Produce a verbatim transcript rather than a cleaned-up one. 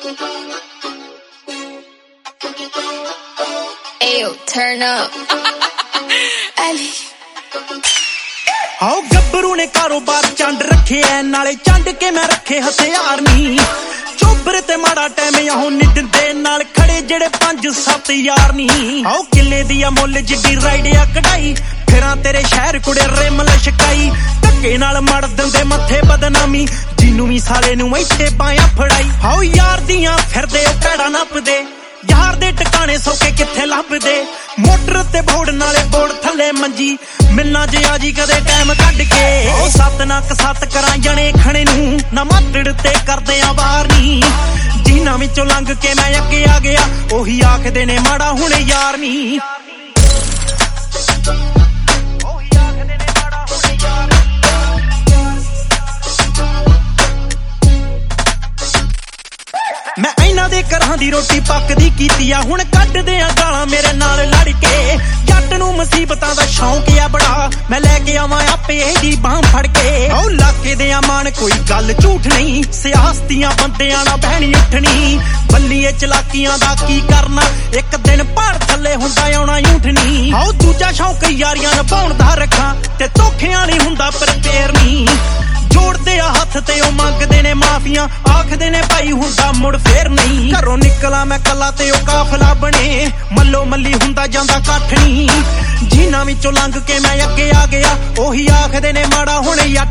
Ayo, turn up. Ali. आओ गब्बरू ने कारोबार चंड रखे है नाले चंड के मैं रखे हथियार नी चोबर ते माड़ा टाइम आहो निड दे नाल खड़े जेड़े पंज सत्त यार नी आओ किले दी मुल जिड्डी राइड आ कढ़ाई फिरां तेरे शहर कुड़े रिम लशकाई धक्के नाल मड़ दिंदे मथे बदनामी जिन्नू भी साले नू इत्थे पाया फड़ाई आओ यार दियां फिरदे ओ कैड़ा नपदे यार दे टकाने सौके किथे लभदे मोटर ते बोड़ नाले बोड़ थले मंजी मिलना जे आजी कदे टाइम कढ के ओ सत नक सत करां जने खणे नू ना माटड़ ते करदे आ वार नी जिन्हां विचों लंघ के मैं अगे आ गया ओही आखदे ने माड़ा हुण यार नी मैं इन्हां दे घरां दी रोटी पकदी कीती आ हुण कड्डदे आ गालां मेरे नाल लड़ के जट नूं मुसीबतां दा शौक आ बड़ा मैं लैके आवां आपे दी बांह फड़ के ओ लाके दे मान कोई गल झूठ नहीं सियासतियां बंदियां ना बहनी उठनी बल्लीए चलाकियां दा की करना एक दिन पहाड़ थल्ले हुंदा आउणा ऊठनी आओ दूजा शौक यारियां नभाउण दा रखां ते धोखियां नहीं हुंदा पर पेर नहीं जोड़दे आ हथ ते ओ मंगदे ने माफियां आखदे ने भाई हुंदा मुड़ फेर नहीं घरों निकला मैं कला ते ओ काफला बने मल्लो मल्ली हुंदा जांदा कट्ठ नहीं जिन्हां विचों लंघ के मैं अगे आ गया ओही आखदे ने माड़ा हुण